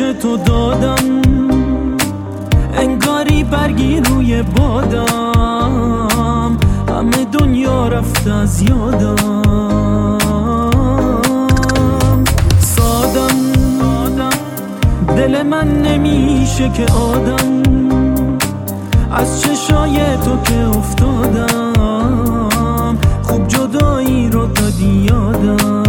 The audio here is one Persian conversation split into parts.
تو دادم، انگاری برگی روی بادم، همه دنیا رفت از یادم. سادم دل من نمیشه که آدم، از چشای تو که افتادم، خوب جدایی رو دادی یادم.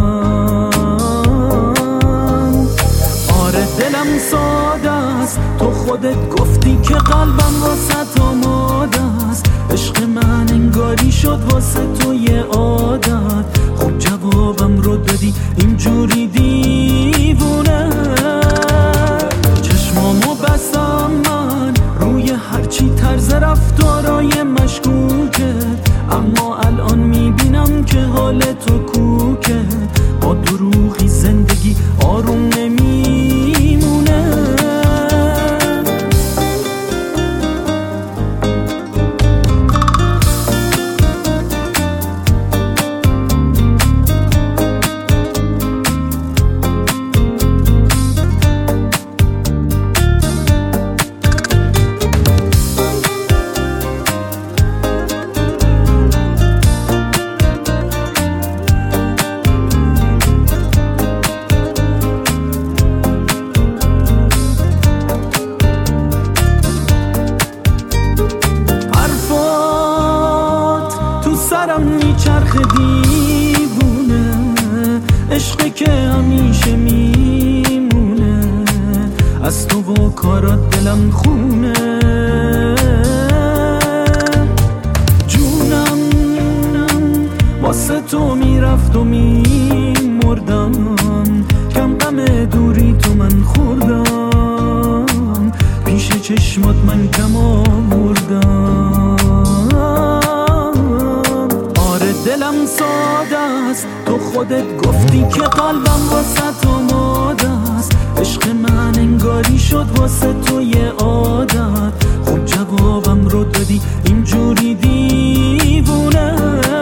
آره دلم ساده است، تو خودت گفتی که قلبم واسه آماده است. عشق من انگاری شد واسه تو یه عادت، خوب جوابم رو دادی اینجوری دیوونه. چشمامو بستم من روی هرچی طرز رفتارای مشکوکه، اما الان میبینم که حال تو کوکه. با دروغی زندگی آروم نمیمونه. سرم میچرخ دیوونه، عشقی که همیشه میمونه. از تو و کارات دلم خونه. جونم واسه تو میرفت و میمردم، کم غم دوری تو من خوردم، پیش چشمات من کم آوردم. دلم ساده است، تو خودت گفتی که قلبم واسه آماده است. عشق من انگاری شد واسه تو یه عادت، خوب جوابم رو دادی اینجوری دیوونه.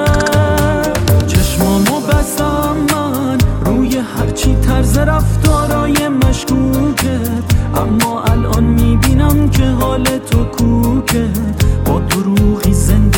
چشمامو بستم من روی هرچی طرز رفتارای مشکوکت، اما الان میبینم که حال تو کوکه. با دروغی زندگی